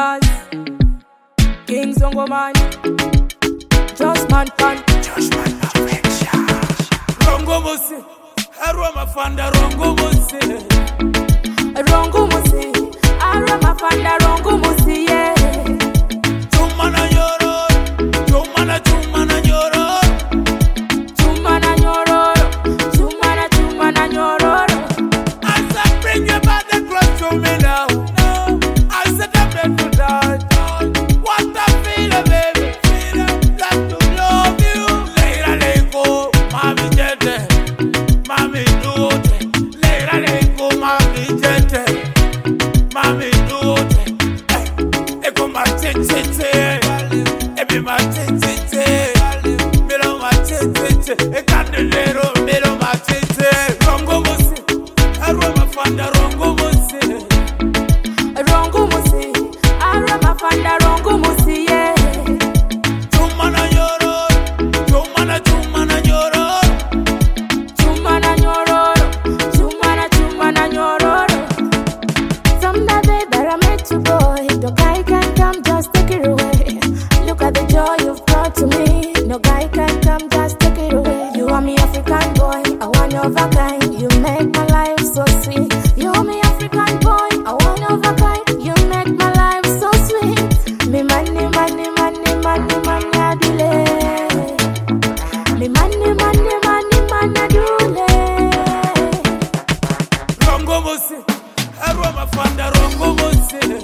Nas, King Zongoman, Just Man Pan, Rongo Musi, Aroma Fanda Rongo Musi, Rongo Musi, Aroma Fanda Rongo Musi, yeah. Chumana Nyoro, Chumana Nyoro, Chumana Nyoro, Chumana Nyoro. as I bring you back the cross to me now, I said I'm ready to die. What I feel, baby, got to love you. Leira Leko, Mami Jete, Mami Dute, Leira Leko, Mami Jete, Mami Dute, Eko ma tete, Ebi ma tete, Melo ma tete, Ekandelero, Melo ma tete, Rongo Musi, Aroma Fanda Rongo Musi, Rongo Musi, Aroma Fanda Rongo Musi, yeah. Chumana Nyoro, Chumana Nyoro, Chumana Nyoro, Chumana Nyoro. Someday, babe, I met you, boy. No guy can come, just take it away. Look at the joy you've brought to me. No guy can come, just take it away. You are me African boy, I want of a kind. You make my life so sweet. You are me African boy, I want of a kind. You make my life so sweet. Me money, adule. Me money, adule. Rongo Musi, Aroma Fanda Rongo Musi,